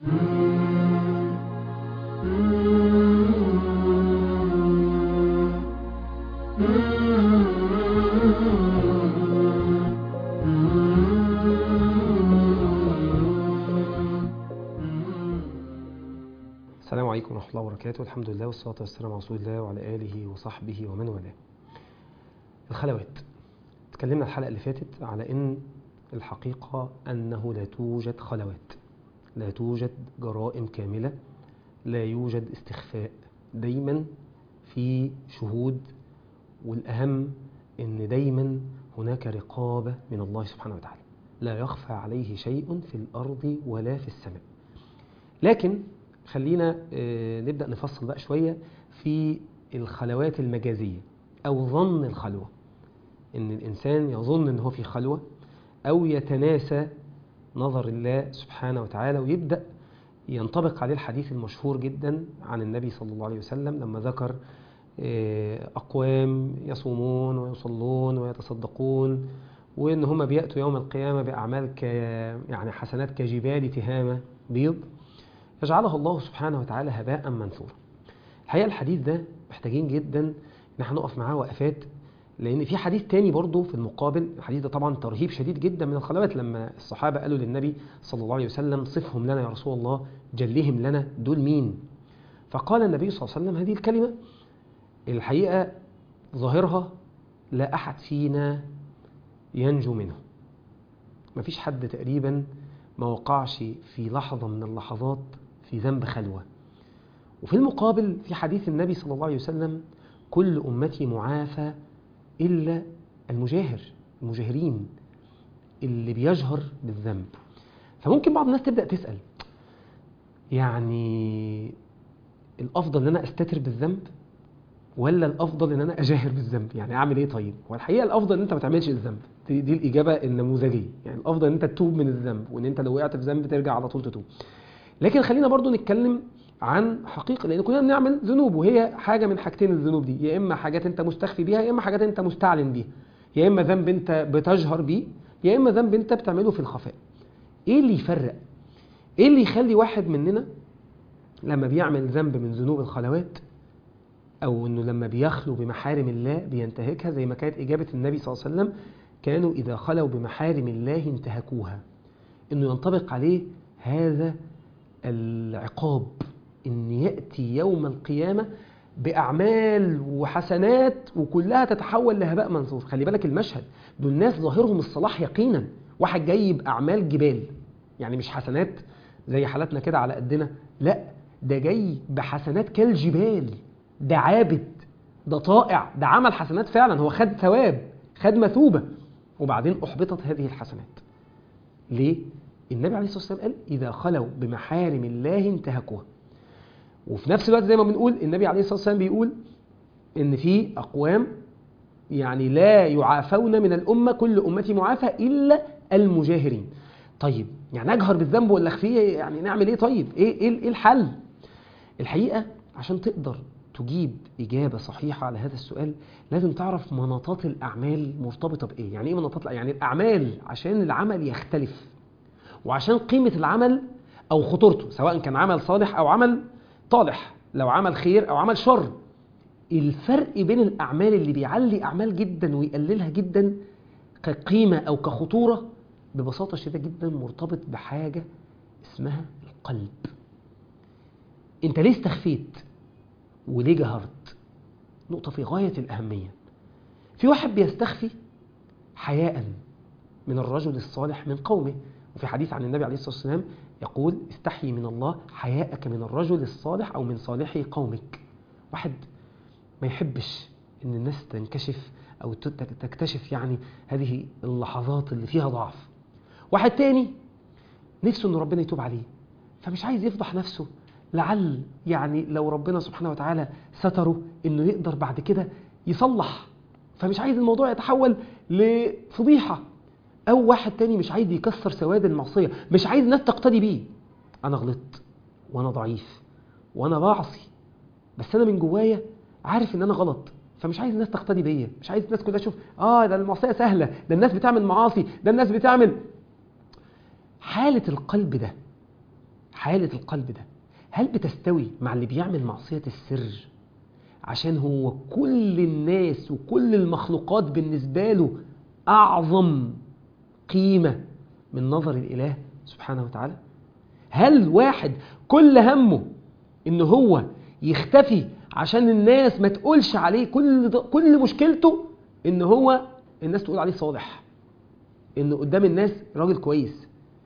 السلام عليكم ورحمة الله وبركاته. الحمد لله والصلاة والسلام على رسول الله وعلى آله وصحبه ومن والاه. الخلوات، تكلمنا الحلقة اللي فاتت على إن الحقيقة أنه لا توجد خلوات، لا توجد جرائم كاملة، لا يوجد استخفاء، دايما في شهود، والأهم إن دايما هناك رقابة من الله سبحانه وتعالى، لا يخفى عليه شيء في الأرض ولا في السماء. لكن خلينا نبدأ نفصل بقى شوية في الخلوات المجازية أو ظن الخلوة، إن الإنسان يظن إن هو في خلوة أو يتناسى نظر الله سبحانه وتعالى، ويبدأ ينطبق عليه الحديث المشهور جدا عن النبي صلى الله عليه وسلم لما ذكر أقوام يصومون ويصلون ويتصدقون، وإن هم بيأتوا يوم القيامة بأعمال يعني حسنات كجبال تهامة بيض يجعلها الله سبحانه وتعالى هباء منثورا. الحقيقة الحديث ده محتاجين جدا ان احنا نقف معاه وقفات، لان في حديث تاني برضه في المقابل. الحديث ده طبعا ترهيب شديد جدا من الخلوات، لما الصحابة قالوا للنبي صلى الله عليه وسلم صفهم لنا يا رسول الله، جلهم لنا، دول مين؟ فقال النبي صلى الله عليه وسلم هذه الكلمة الحقيقة ظاهرها لا أحد فينا ينجو منه. مفيش حد تقريبا ما وقعش في لحظة من اللحظات في ذنب خلوة. وفي المقابل في حديث النبي صلى الله عليه وسلم كل أمتي معافى إلا المجاهرين اللي بيجهر بالذنب. فممكن بعض الناس تبدأ تسأل، يعني الأفضل ان أنا أستتر بالذنب ولا الأفضل ان أنا أجاهر بالذنب؟ يعني أعمل إيه طيب؟ والحقيقة الأفضل ان أنت ما تعملش الذنب، دي الإجابة النموذجية. يعني الأفضل ان أنت تتوب من الذنب، وان أنت لو وقعت في ذنب ترجع على طول تتوب. لكن خلينا برضو نتكلم عن حقيقة، لأن كلنا بنعمل ذنوب، وهي حاجة من حاجتين الذنوب دي، يا إما حاجات أنت مستخفي بيها، يا إما حاجات أنت مستعلن بيها، يا إما ذنب أنت بتجهر بيه، يا إما ذنب أنت بتعمله في الخفاء. إيه اللي يفرق؟ إيه اللي يخلي واحد مننا لما بيعمل ذنب من ذنوب الخلوات، أو أنه لما بيخلو بمحارم الله بينتهكها، زي ما كانت إجابة النبي صلى الله عليه وسلم كانوا إذا خلوا بمحارم الله انتهكوها، أنه ينطبق عليه هذا العقاب، إن يأتي يوم القيامة بأعمال وحسنات وكلها تتحول لهباء منثور. خلي بالك المشهد، دول ناس ظاهرهم الصلاح يقينا، واحد جاي بأعمال جبال، يعني مش حسنات زي حالتنا كده على قدنا، لا ده جاي بحسنات كالجبال، ده عابد، ده طائع، ده عمل حسنات فعلا، هو خد ثواب، خد مثوبة، وبعدين أحبطت هذه الحسنات. ليه؟ النبي عليه الصلاة والسلام قال إذا خلوا بمحارم الله انتهكوها. وفي نفس الوقت زي ما بنقول النبي عليه الصلاة والسلام بيقول إن في أقوام يعني لا يعافون من الأمة، كل أمتي معافى إلا المجاهرين. طيب يعني أجهر بالذنب ولا أخفيه؟ يعني نعمل إيه طيب؟ إيه الحل؟ الحقيقة عشان تقدر تجيب إجابة صحيحة على هذا السؤال لازم تعرف مناطات الأعمال مرتبطة بإيه. يعني إيه مناطات؟ يعني الأعمال عشان العمل يختلف، وعشان قيمة العمل أو خطورته، سواء كان عمل صالح أو عمل طالح، لو عمل خير أو عمل شر، الفرق بين الأعمال اللي بيعلي أعمال جدا ويقللها جدا كقيمة أو كخطورة ببساطة شديدة جدا مرتبط بحاجة اسمها القلب. أنت ليه استخفيت وليه جهرت؟ نقطة في غاية الأهمية. في واحد بيستخفي حياء من الرجل الصالح من قومه، وفي حديث عن النبي عليه الصلاة والسلام يقول استحي من الله حياءك من الرجل الصالح أو من صالحي قومك. واحد ما يحبش ان الناس تنكشف أو تكتشف يعني هذه اللحظات اللي فيها ضعف. واحد تاني نفسه ان ربنا يتوب عليه، فمش عايز يفضح نفسه، لعل يعني لو ربنا سبحانه وتعالى ستره انه يقدر بعد كده يصلح، فمش عايز الموضوع يتحول لفضيحة. أو واحد تاني مش عايز يكسر سواد المعصية، مش عايز الناس تقتدي بيه. أنا غلطت وأنا ضعيف وأنا بعصي، بس أنا من جوايا عارف إن أنا غلط، فمش عايز الناس تقتدي بيا، مش عايز الناس كلها تشوف ده المعصية سهلة، ده الناس بتعمل معاصي، ده الناس بتعمل. حالة القلب ده حالة القلب ده هل بتستوي مع اللي بيعمل معصية السر عشان هو كل الناس وكل المخلوقات بالنسبة له أعظم قيمة من نظر الإله سبحانه وتعالى؟ هل واحد كل همه إن هو يختفي عشان الناس ما تقولش عليه، كل مشكلته إن هو الناس تقول عليه صالح، إنه قدام الناس راجل كويس؟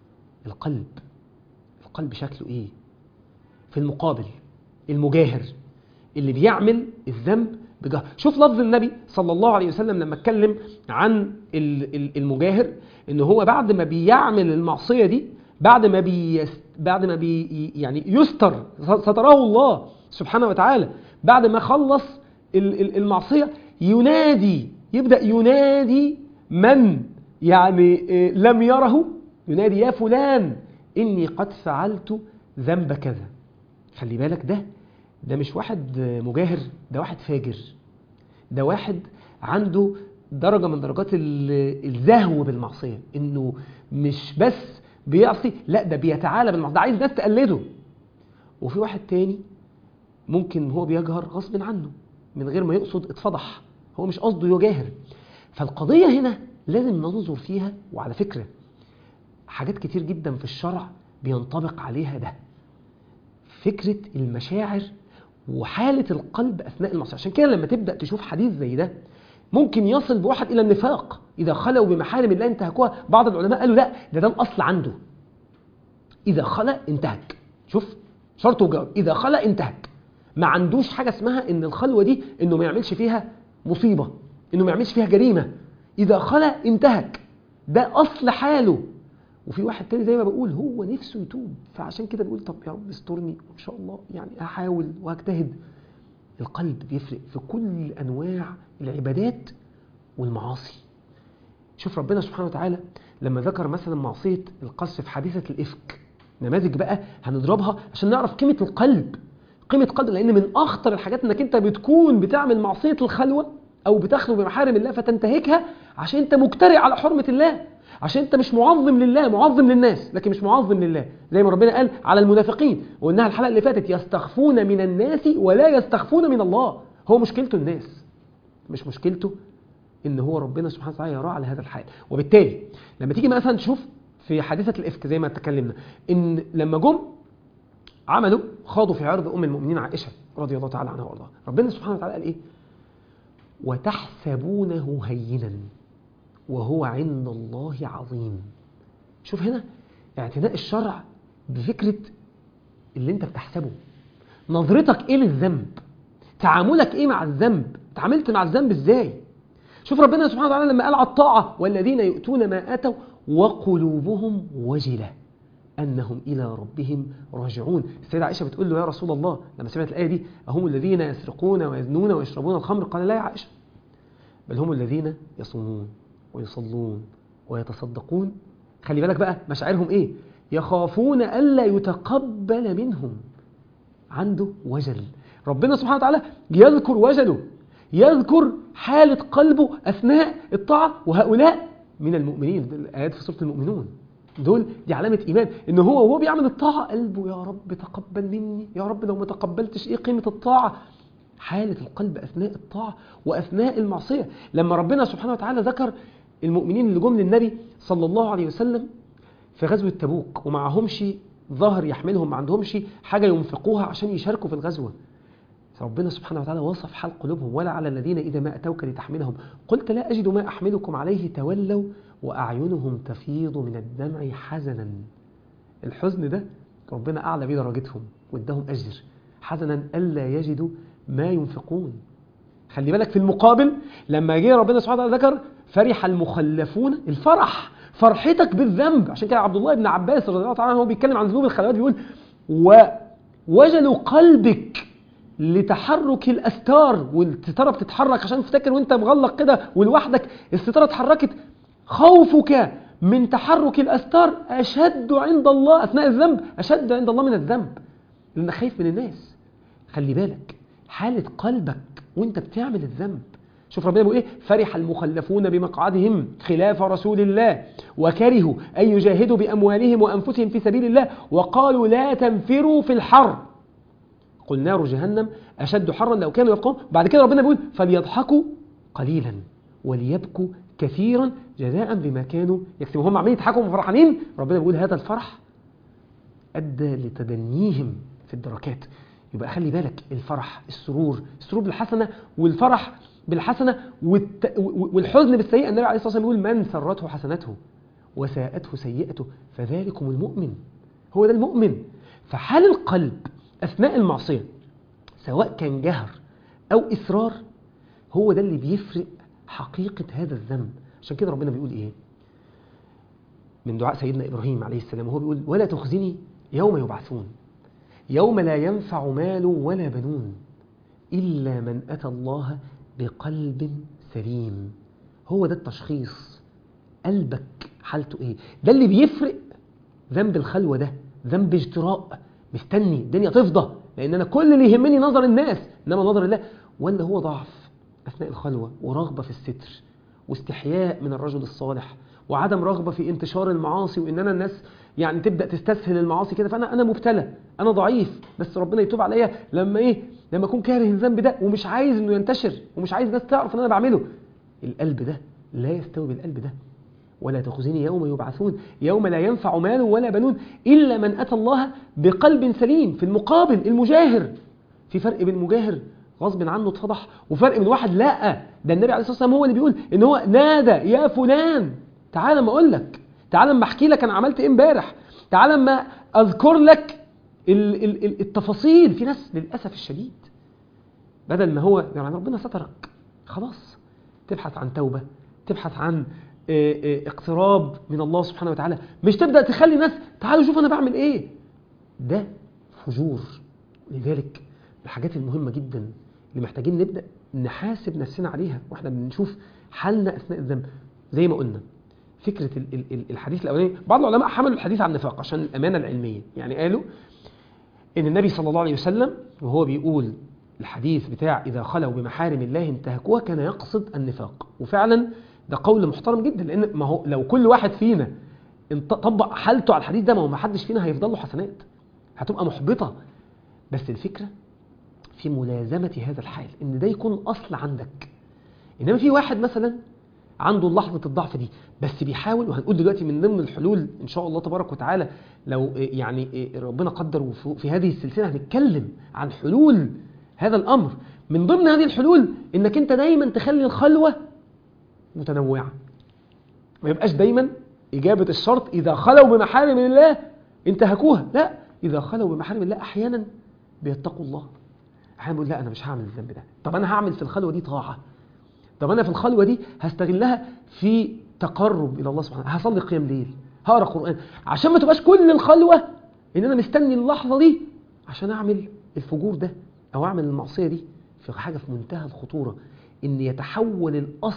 القلب شكله إيه؟ في المقابل المجاهر اللي بيعمل الذنب بجهر. شوف لفظ النبي صلى الله عليه وسلم لما اتكلم عن المجاهر، إنه هو بعد ما بيعمل المعصية دي، بعد ما يعني ستره الله سبحانه وتعالى، بعد ما خلص المعصية يبدأ ينادي من يعني لم يره، ينادي يا فلان إني قد فعلت ذنب كذا. خلي بالك ده مش واحد مجاهر، ده واحد فاجر، ده واحد عنده درجة من درجات الزهو بالمعصية، إنه مش بس بيعصي، لا ده بيتعالى بالمعصية، ده عايز ناس تقلده. وفي واحد تاني ممكن هو بيجهر غصب عنه من غير ما يقصد، اتفضح، هو مش قصده يجاهر. فالقضية هنا لازم ننظر فيها. وعلى فكرة حاجات كتير جدا في الشرع بينطبق عليها ده، فكرة المشاعر وحالة القلب أثناء المعصية. عشان كده لما تبدأ تشوف حديث زي ده ممكن يصل بواحد إلى النفاق، إذا خلوا بمحارم الله انتهكوها. بعض العلماء قالوا لا، ده الأصل عنده، إذا خلى انتهك. شوف شرط وجواب، إذا خلى انتهك، ما عندوش حاجة اسمها إن الخلوة دي إنه ما يعملش فيها مصيبة، إنه ما يعملش فيها جريمة، إذا خلى انتهك، ده أصل حاله. وفي واحد تاني زي ما بقول هو نفسه يتوب، فعشان كده بيقول طب يا رب استرني وإن شاء الله يعني هحاول وهجتهد. القلب بيفرق في كل أنواع العبادات والمعاصي. شوف ربنا سبحانه وتعالى لما ذكر مثلا معصية القذف في حادثة الإفك، نماذج بقى هنضربها عشان نعرف قيمة القلب، لأن من أخطر الحاجات إنك أنت بتكون بتعمل معصية الخلوة أو بتخلو بمحارم الله فتنتهكها عشان أنت مجترئ على حرمة الله، عشان أنت مش معظم لله، معظم للناس لكن مش معظم لله، زي ما ربنا قال على المنافقين وإنها الحلقة اللي فاتت يستخفون من الناس ولا يستخفون من الله. هو مشكلته الناس، مش مشكلته إن هو ربنا سبحانه وتعالى يراه على هذا الحال. وبالتالي لما تيجي مثلا تشوف في حادثة الإفك زي ما تكلمنا، إن لما خاضوا في عرض أم المؤمنين عائشة رضي الله تعالى عنها وارضاها، ربنا سبحانه وتعالى قال إيه؟ وتحسبونه هينا وهو عند الله عظيم. شوف هنا اعتناء الشرع بفكرة اللي انت بتحسبه، نظرتك ايه للذنب، تعاملك ايه مع الذنب، تعاملت مع الذنب ازاي. شوف ربنا سبحانه وتعالى لما قال على الطاعة والذين يؤتون ما آتوا وقلوبهم وجلة أنهم إلى ربهم راجعون. السيدة عائشة بتقول له يا رسول الله لما سمعت الآية دي أهم الذين يسرقون ويزنون ويشربون الخمر؟ قال لا يا عائشة، بل هم الذين يصومون ويصلون ويتصدقون. خلي بالك بقى مشاعرهم ايه؟ يخافون ألا يتقبل منهم. عنده وجل، ربنا سبحانه وتعالى يذكر وجله، يذكر حالة قلبه أثناء الطاعة. وهؤلاء من المؤمنين، الآيات في سورة المؤمنون دي علامة إيمان، إن هو بيعمل الطاعة قلبه يا رب تقبل مني، يا رب لو ما تقبلتش إيه قيمة الطاعة. حالة القلب أثناء الطاعة وأثناء المعصية. لما ربنا سبحانه وتعالى ذكر المؤمنين اللي جم للنبي صلى الله عليه وسلم في غزوة تبوك ومعهمش ظهر يحملهم، ما عندهمش حاجة ينفقوها عشان يشاركوا في الغزوة، ربنا سبحانه وتعالى وصف حال قلوبهم: ولا على الذين إذا ما أتوك لتحملهم قلت لا أجد ما أحملكم عليه تولوا وأعينهم تفيض من الدمع حزنا. الحزن ده ربنا أعلى بيه درجتهم وادهم أجر، حزنا ألا يجدوا ما ينفقون. خلي بالك في المقابل لما جه ربنا سبحانه وتعالى ذكر فرح المخلفون، الفرح فرحتك بالذنب. عشان كده عبد الله بن عباس رضي الله تعالى عنه هو بيتكلم عن ذنوب الخلوات بيقول: ووجل قلبك لتحرك الأستار، والستارة بتتحرك عشان تفتكر وانت مغلق كده ولوحدك الستارة اتحركت، خوفك من تحرك الأستار أشد عند الله أثناء الذنب، أشد عند الله من الذنب، لأنك خايف من الناس. خلي بالك حالة قلبك وانت بتعمل الذنب شوف ربنا بيقول ايه، فرح المخلفون بمقعدهم خلاف رسول الله وكرهوا أن يجاهدوا بأموالهم وأنفسهم في سبيل الله وقالوا لا تنفروا في الحر قل نار جهنم أشد حرا لو كانوا يفقهون. بعد كده ربنا بيقول فليضحكوا قليلا وليبكوا كثيرا جزاء بما كانوا يكسبون. هم عمالين يضحكوا وفرحانين، ربنا بيقول هذا الفرح أدى لتدنيهم في الدركات. يبقى خلي بالك، الفرح السرور بالحسنة والفرح بالحسنة والحزن بالسيئة. النبي عليه الصلاة والسلام يقول من سرته حسنته وساءته سيئته فذلكم المؤمن. هو ده المؤمن. فحال القلب أثناء المعصية سواء كان جهر أو إصرار هو ده اللي بيفرق حقيقة هذا الذنب. عشان كده ربنا بيقول إيه من دعاء سيدنا إبراهيم عليه السلام، وهو بيقول ولا تخزني يوم يبعثون يوم لا ينفع مال ولا بنون إلا من أتى الله بقلب سليم. هو ده التشخيص، قلبك حالته إيه. ده اللي بيفرق ذنب الخلوة ده ذنب اجتراء مستني الدنيا تفضى لأن أنا كل اللي يهمني نظر الناس إنما نظر الله، ولا هو ضعف أثناء الخلوة ورغبة في الستر واستحياء من الرجل الصالح وعدم رغبة في انتشار المعاصي، وإننا الناس يعني تبدأ تستسهل المعاصي كده. فأنا مبتلى، أنا ضعيف، بس ربنا يتوب عليا لما أكون كاره الذنب ده ومش عايز إنه ينتشر ومش عايز الناس تعرف إن أنا بعمله. القلب ده لا يستوي بالقلب ده. ولا تخزني يوم يبعثون يوم لا ينفع مال ولا بنون إلا من أتى الله بقلب سليم. في المقابل المجاهر، في فرق بين مجاهر غصب عنه اتفضح وفرق من واحد لا، ده النبي عليه الصلاة والسلام هو اللي بيقول إن هو نادى يا فلان تعال ما أقول لك، تعال ما أحكي لك أنا عملت إيه امبارح، تعال ما أذكر لك التفاصيل. في ناس للأسف الشديد بدل ما هو يعني ربنا سترك خلاص تبحث عن توبة، تبحث عن اقتراب من الله سبحانه وتعالى، مش تبدأ تخلي ناس تعالوا شوف أنا بعمل إيه. ده فجور. لذلك الحاجات المهمة جدا اللي محتاجين نبدأ نحاسب نفسنا عليها وإحنا بنشوف حالنا أثناء الذنب. زي ما قلنا فكرة الحديث الأولاني، بعض العلماء حملوا الحديث عن النفاق عشان الأمانة العلمية. يعني قالوا إن النبي صلى الله عليه وسلم وهو بيقول الحديث بتاع إذا خلوا بمحارم الله انتهكوها كان يقصد النفاق. وفعلا ده قول محترم جدا، لأن ما هو لو كل واحد فينا طبق حالته على الحديث ده ما حدش فينا هيفضل له حسنات، هتبقى محبطة. بس الفكرة في ملازمة هذا الحال، إن ده يكون أصل عندك. إنما في واحد مثلا عنده لحظة الضعف دي بس بيحاول، وهنقول دلوقتي من ضمن الحلول إن شاء الله تبارك وتعالى لو يعني ربنا قدر وفي هذه السلسلة هنتكلم عن حلول هذا الأمر. من ضمن هذه الحلول إنك أنت دايما تخلي الخلوة متنوعة، ما يبقاش دايما إجابة الشرط إذا خلوا بمحارم الله انتهكوها، لا، إذا خلوا بمحارم الله أحيانا بيتقوا الله. أحيانا بيقول لا أنا مش هعمل الذنب ده، طب أنا هعمل في الخلوة دي طاعة، طب أنا في الخلوة دي هستغلها في تقرب إلى الله سبحانه، هصلي قيام ليل، هقرأ قرآن، عشان ما تبقاش كل الخلوة إن أنا مستني اللحظة دي عشان أعمل الفجور ده أو أعمل المعصية دي. في حاجة في منتهى الخطورة، إن يتحول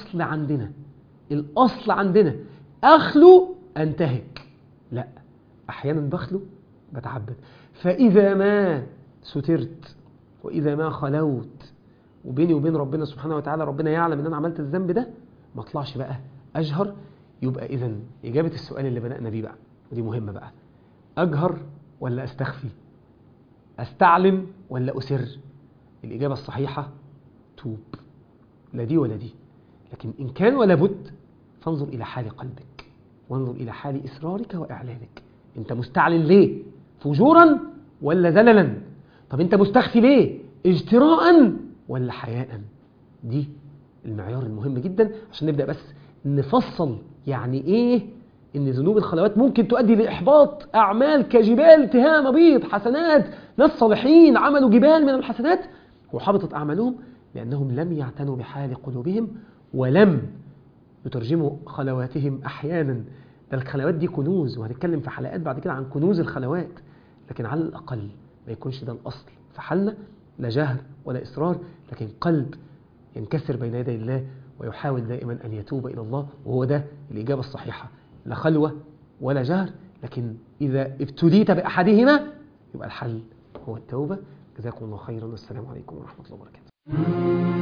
الأصل عندنا أخلو أنتهك، لا، أحيانا بخلو بتعبد. فإذا ما سترت وإذا ما خلوت وبيني وبين ربنا سبحانه وتعالى ربنا يعلم إن أنا عملت الذنب ده، ما اطلعش بقى أجهر. يبقى إذن إجابة السؤال اللي بدأنا بيه بقى ودي مهمة بقى، أجهر ولا أستخفي؟ أستعلم ولا أسر؟ الإجابة الصحيحة توب، لا دي ولا دي. لكن إن كان ولا بد فانظر إلى حال قلبك وانظر إلى حال إصرارك وإعلانك. أنت مستعلن ليه؟ فجورا ولا زللا؟ طب أنت مستخفي ليه؟ اجتراء ولا حياء؟ دي المعيار المهم جدا عشان نبدأ بس نفصل يعني إيه إن ذنوب الخلوات ممكن تؤدي لإحباط أعمال كجبال تهام بيض حسنات. ناس صالحين عملوا جبال من الحسنات وحبطت أعمالهم لأنهم لم يعتنوا بحال قلوبهم ولم يترجموا خلواتهم أحيانا. ده الخلوات دي كنوز، وهنتكلم في حلقات بعد كده عن كنوز الخلوات، لكن على الأقل ما يكونش ده الأصل في حالنا، لا جهر ولا إصرار، لكن قلب ينكسر بين يدي الله ويحاول دائما أن يتوب إلى الله. وهو ده الإجابة الصحيحة، لا خلوة ولا جهر، لكن إذا ابتليت بأحدهما يبقى الحل هو التوبة. جزاكم الله خيرا والسلام عليكم ورحمة الله وبركاته.